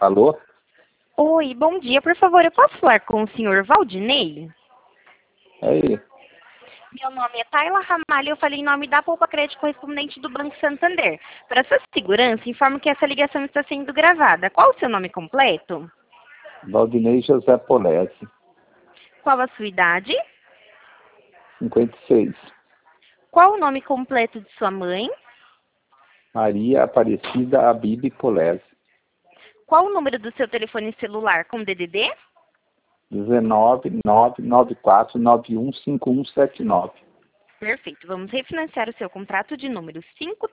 Alô? Oi, bom dia. Por favor, eu posso falar com o senhor Valdinei? Aí, Meu nome é Tayla Ramalho, eu falei em nome da Poupa Crédito correspondente do Banco Santander. Para sua segurança, informo que essa ligação está sendo gravada. Qual o seu nome completo? Valdinei José Polese, Qual a sua idade? 56. Qual o nome completo de sua mãe? Maria Aparecida Abib Polese, Qual o número do seu telefone celular com DDD? 19994915179. Perfeito. Vamos refinanciar o seu contrato de número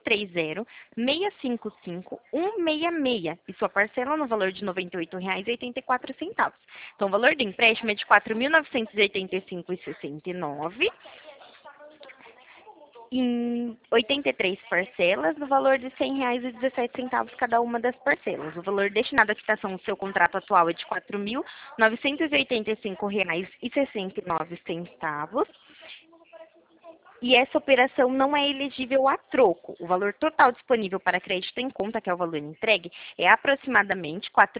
530-655-166 e sua parcela no valor de R$ 98,84. Então, o valor do empréstimo é de R$ 4.985,69 em 83 parcelas, no valor de R$ 100,17 cada uma das parcelas. O valor destinado à quitação do seu contrato atual é de R$ 4.985,69. E essa operação não é elegível a troco. O valor total disponível para crédito em conta, que é o valor entregue, é aproximadamente R$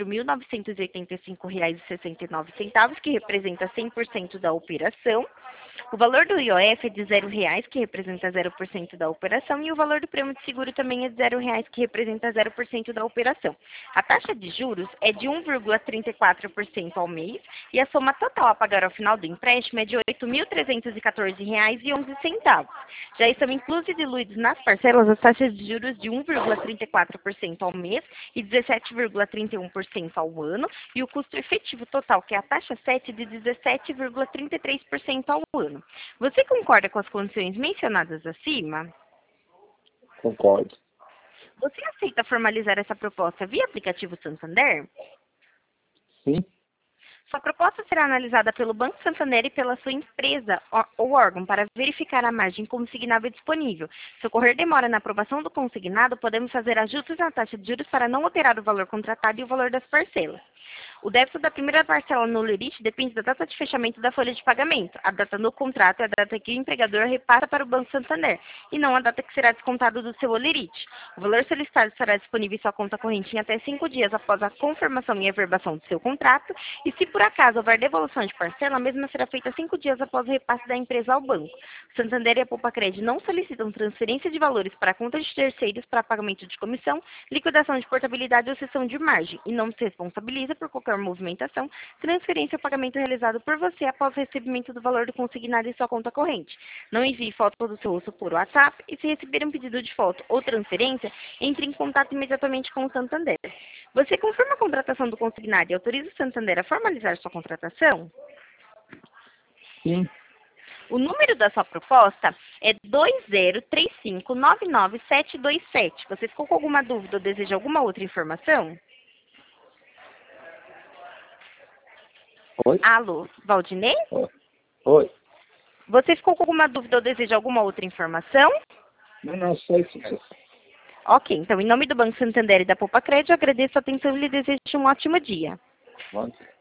4.985,69, que representa 100% da operação. O valor do IOF é de R$ 0,00, que representa 0% da operação, e o valor do prêmio de seguro também é de R$ 0,00, que representa 0% da operação. A taxa de juros é de 1,34% ao mês, e a soma total a pagar ao final do empréstimo é de R$ 8.314,11. Já estão inclusos e diluídos nas parcelas as taxas de juros de 1,34% ao mês e 17,31% ao ano, e o custo efetivo total, que é a taxa 7, de 17,33% ao ano. Você concorda com as condições mencionadas acima? Concordo. Você aceita formalizar essa proposta via aplicativo Santander? Sim? Sua proposta será analisada pelo Banco Santander e pela sua empresa ou órgão para verificar a margem consignável disponível. Se ocorrer demora na aprovação do consignado, podemos fazer ajustes na taxa de juros para não alterar o valor contratado e o valor das parcelas. O débito da primeira parcela no limite depende da data de fechamento da folha de pagamento. A data no contrato é a data que o empregador repassa para o Banco Santander, e não a data que será descontado do seu olerite. O valor solicitado estará disponível em sua conta corrente em até 5 dias após a confirmação e averbação do seu contrato, e se por acaso houver devolução de parcela, a mesma será feita 5 dias após o repasse da empresa ao banco. O Santander e a Poupa Crédito não solicitam transferência de valores para contas de terceiros para pagamento de comissão, liquidação de portabilidade ou cessão de margem, e não se responsabiliza por qualquer movimentação, transferência ou pagamento realizado por você após o recebimento do valor do consignado em sua conta corrente. Não envie foto do seu uso por WhatsApp, e se receber um pedido de foto ou transferência, entre em contato imediatamente com o Santander. Você confirma a contratação do consignado e autoriza o Santander a formalizar sua contratação? Sim. O número da sua proposta é 2035999727. Você ficou com alguma dúvida ou deseja alguma outra informação? Oi? Alô, Valdinei? Oi. Você ficou com alguma dúvida ou deseja alguma outra informação? Não, só isso mesmo. Ok, então, em nome do Banco Santander e da Poupa Crédito, eu agradeço a atenção e lhe desejo um ótimo dia. Pode.